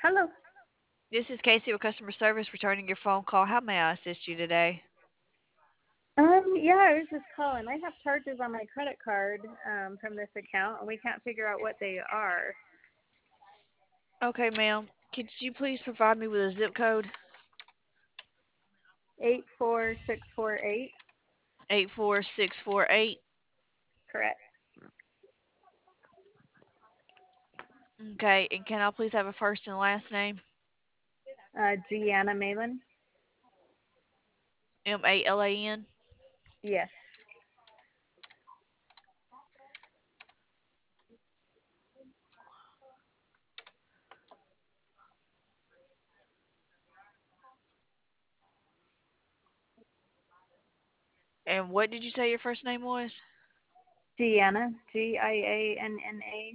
Hello. This is Casey with customer service returning your phone call. How may I assist you today? Yeah, I was just calling. I have charges on my credit card from this account, and we can't figure out what they are. Okay, ma'am. Could you please provide me with a zip code? 84648. 84648. Correct. Okay, and can I please have a first and last name? Gianna Malin. Malan. Yes. And what did you say your first name was? Gianna. Gianna.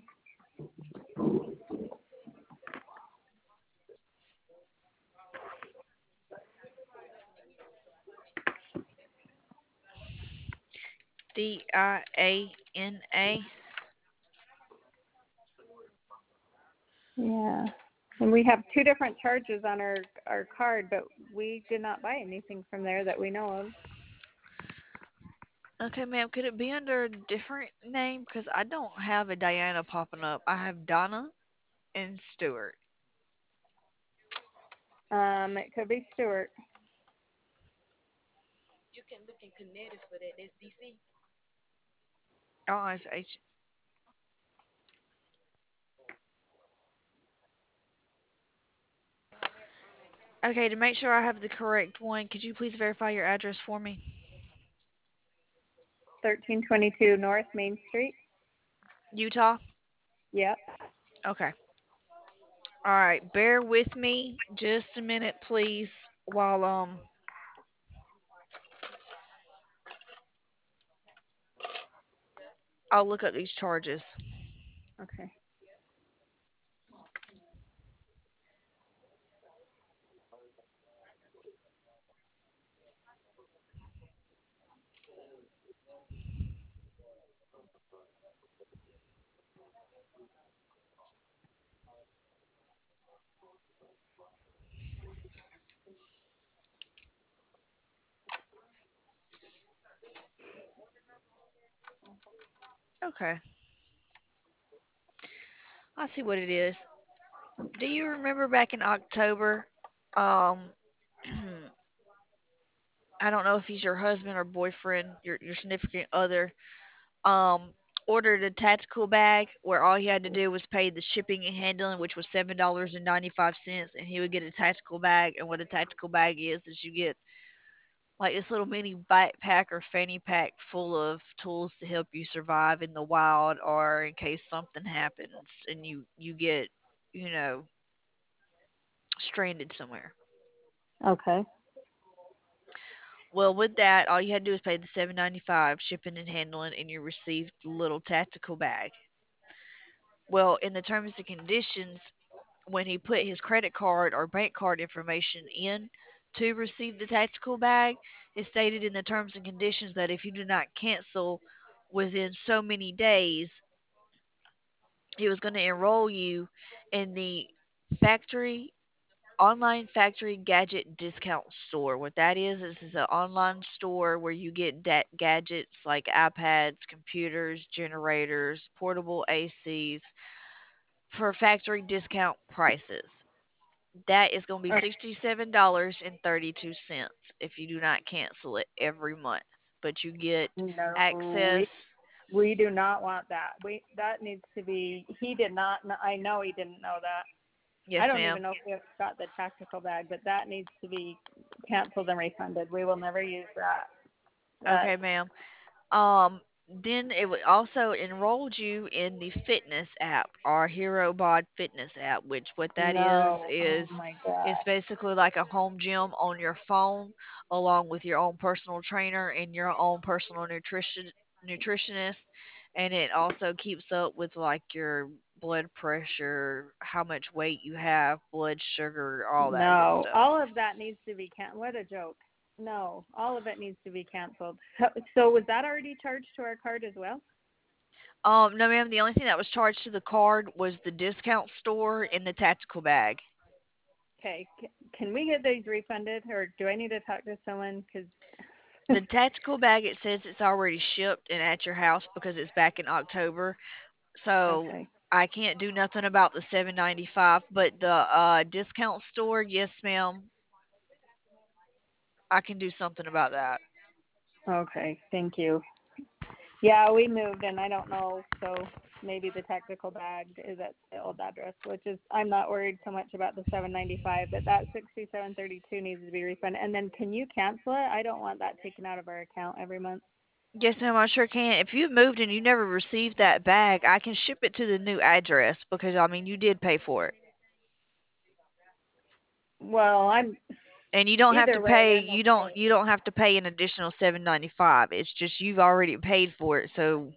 Diana. Yeah. And we have two different charges on our card, but we did not buy anything from there that we know of. Okay, ma'am. Could it be under a different name? Because I don't have a Diana popping up. I have Donna and Stewart. It could be Stewart. Oh, it's H. Okay, to make sure I have the correct one, could you please verify your address for me? 1322 North Main Street. Utah? Yep. Okay. All right, bear with me just a minute, please, while I'll look up these charges. Okay. Okay, I see what it is. Do you remember back in October? Um, I don't know if he's your husband or boyfriend, your significant other. Um, ordered a tactical bag where all he had to do was pay the shipping and handling, which was $7.95, and he would get a tactical bag. And what a tactical bag is you get like this little mini backpack or fanny pack full of tools to help you survive in the wild or in case something happens and you get, you know, stranded somewhere. Okay. Well, with that, all you had to do was pay the $7.95 shipping and handling, and you received the little tactical bag. Well, in the terms and conditions, when he put his credit card or bank card information in to receive the tactical bag, it stated in the terms and conditions that if you do not cancel within so many days, he was going to enroll you in the factory online factory gadget discount store. What that is is an online store where you get gadgets like iPads, computers, generators, portable ACs for factory discount prices. That is going to be $67.32 if you do not cancel it every month. But you get No, access. we do not want that. We that needs to be. He did not. I know he didn't know that. Yes, I don't ma'am. even know if we have got the tactical bag, but that needs to be canceled and refunded. We will never use that. That Okay, ma'am. Um, then it would also enrolled you in the fitness app, our Hero Bod fitness app, which what that no. is Oh my it's god. basically like a home gym on your phone, along with your own personal trainer and your own personal nutritionist, and it also keeps up with like your blood pressure, how much weight you have, blood sugar, all that good No, stuff. all of that needs to be canceled. What a joke. No, all of it needs to be canceled. So was that already charged to our card as well? No, ma'am. The only thing that was charged to the card was the discount store and the tactical bag. Okay. Can we get these refunded, or do I need to talk to someone? Because The tactical bag, it says it's already shipped and at your house because it's back in October. So okay. I can't do nothing about the 7.95, but the discount store, yes ma'am, I can do something about that. Okay. Thank you. Yeah, we moved, and I don't know, so maybe the tactical bag is at the old address, which is I'm not worried so much about the 795, but that 6732 needs to be refunded. And then can you cancel it? I don't want that taken out of our account every month. Yes ma'am, I sure can. If you moved and you never received that bag, I can ship it to the new address because I mean you did pay for it. Well, I'm And you don't have to either way, pay I'm okay. you don't have to pay an additional 7.95. It's just you've already paid for it. So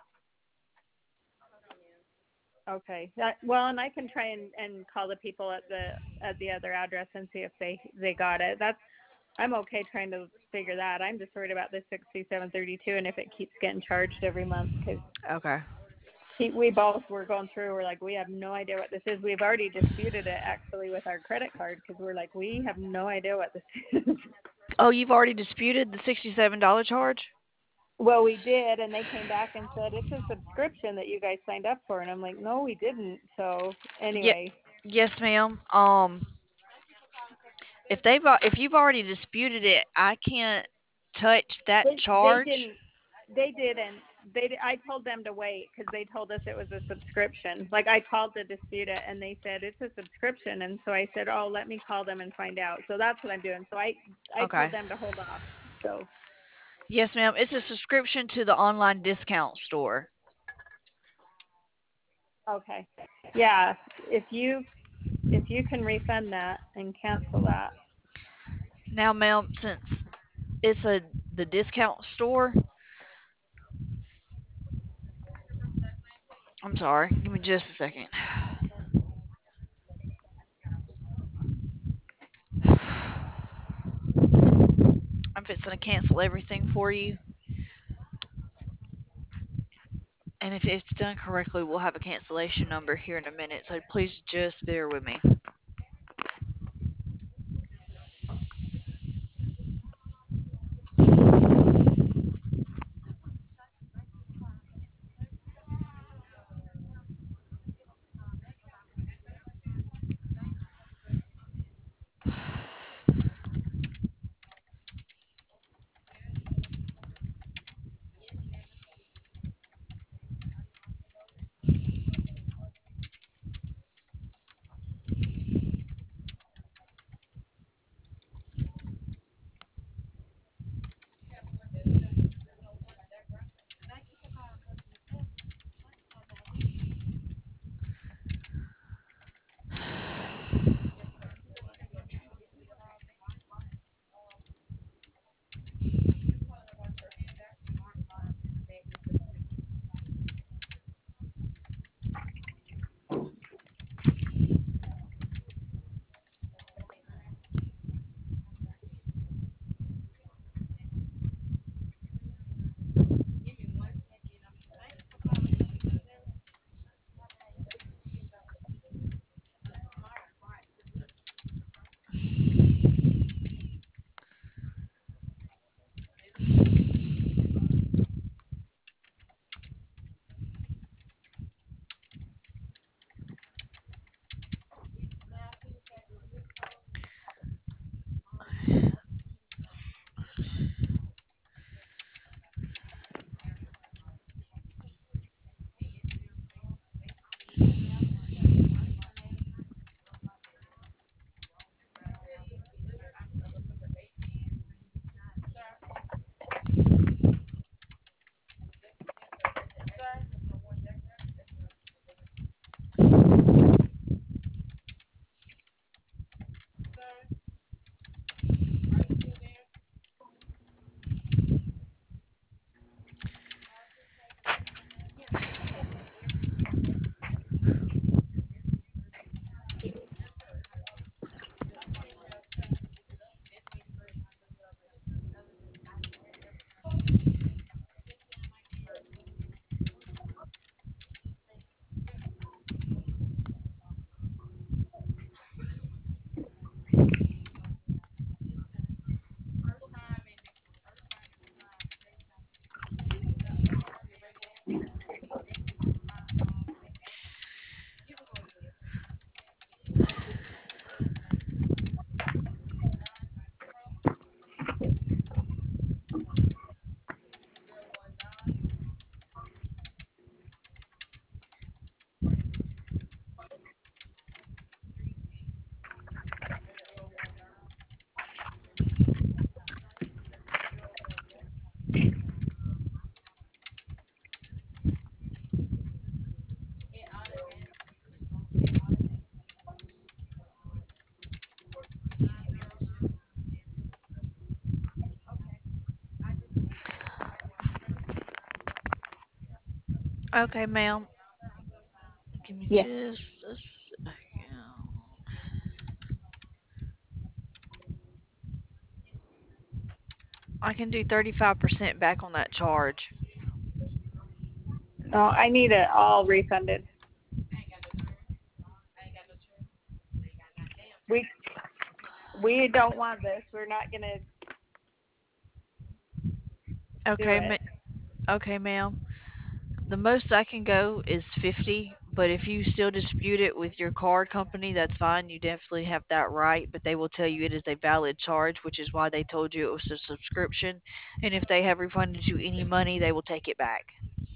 Okay. Well, and I can try and call the people at the other address and see if they got it. That's I'm okay trying to figure that. I'm just worried about the 6732 and if it keeps getting charged every month because okay. we both were going through. We're like, we have no idea what this is. We've already disputed it actually with our credit card because we're like, we have no idea what this is. Oh, you've already disputed the $67 charge? Well, we did, and they came back and said it's a subscription that you guys signed up for, and I'm like, no, we didn't. So Yeah, anyway, yes, ma'am. If you've already disputed it, I can't touch that they charge. didn't. They didn't. I told them to wait because they told us it was a subscription. Like I called to dispute it, and they said it's a subscription, and so I said, oh, let me call them and find out. So that's what I'm doing. So I Okay. told them to hold off. So Yes, ma'am. It's a subscription to the online discount store. okay, yeah. If you can refund that and cancel that. Now, ma'am, since it's the discount store, I'm sorry. Give me just a second. I'm fixing to cancel everything for you. And if it's done correctly, we'll have a cancellation number here in a minute. So please just bear with me. Okay, ma'am. Give me Yes. just a second. I can do 35% back on that charge. No, I need it all refunded. We we don't want this. We're not gonna do Okay, it. okay, ma'am. The most I can go is 50, but if you still dispute it with your card company, that's fine. You definitely have that right, but they will tell you it is a valid charge, which is why they told you it was a subscription. And if they have refunded you any money, they will take it back.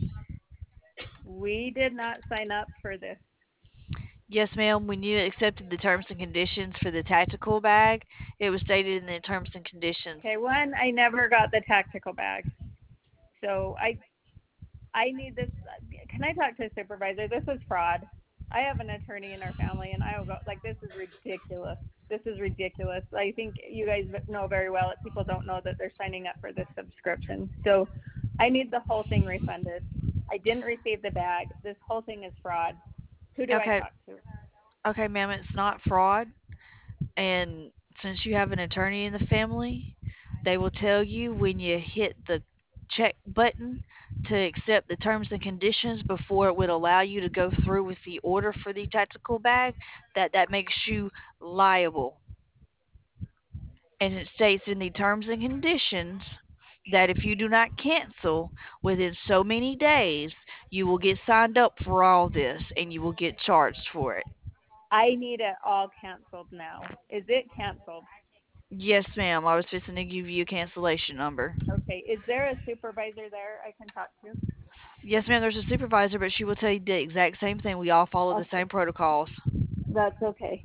We did not sign up for this. Yes, ma'am. When you accepted the terms and conditions for the tactical bag, it was stated in the terms and conditions. Okay, one, I never got the tactical bag. So I need this. Can I talk to a supervisor? This is fraud. I have an attorney in our family, and I will go like, this is ridiculous. This is ridiculous. I think you guys know very well that people don't know that they're signing up for this subscription. So I need the whole thing refunded. I didn't receive the bag. This whole thing is fraud. Who do I Okay, talk to? okay, ma'am. It's not fraud. And since you have an attorney in the family, they will tell you when you hit the check button to accept the terms and conditions before it would allow you to go through with the order for the tactical bag, that makes you liable. And it states in the terms and conditions that if you do not cancel within so many days, you will get signed up for all this and you will get charged for it. I need it all canceled now. Is it canceled? Yes, ma'am. I was just going to give you a cancellation number. Okay. Is there a supervisor there I can talk to? Yes, ma'am. There's a supervisor, but she will tell you the exact same thing. We all follow the Okay. same protocols. That's okay.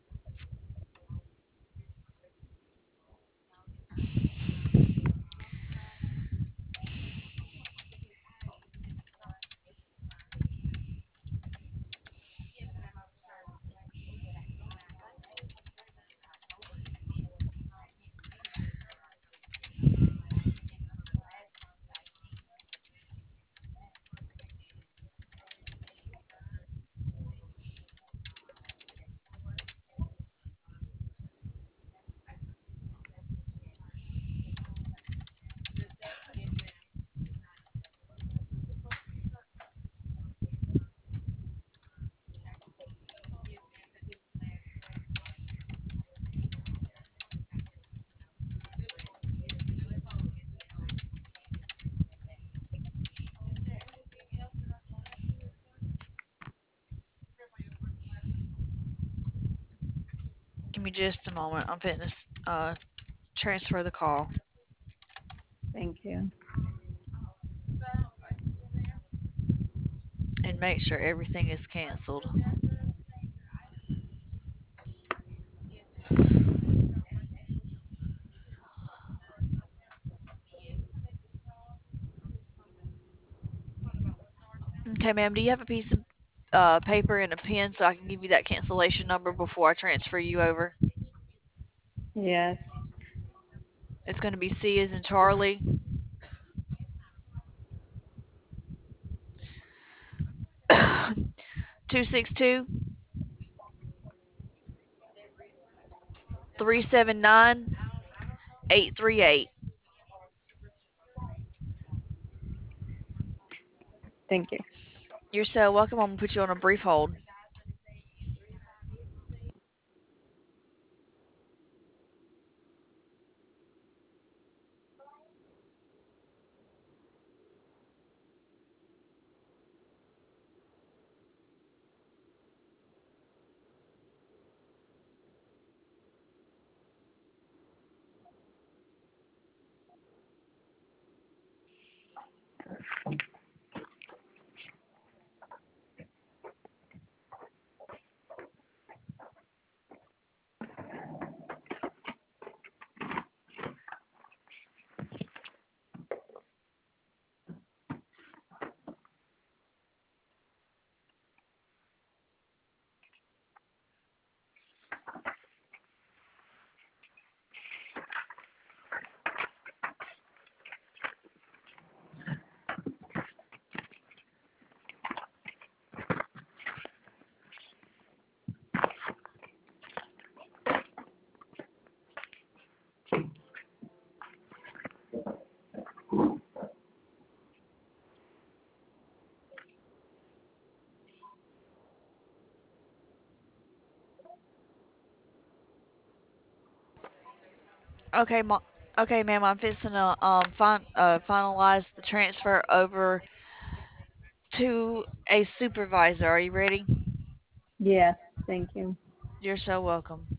Give me just a moment. I'm fitting to transfer the call Thank you. and make sure everything is canceled. Okay, ma'am. Do you have a piece of paper and a pen so I can give you that cancellation number before I transfer you over? Yes. It's going to be C as in Charlie, 262 379 838. Thank you. You're so welcome. I'm going to put you on a brief hold. Okay, okay, ma'am. I'm fixing to finalize the transfer over to a supervisor. Are you ready? Yes, thank you. You're so welcome.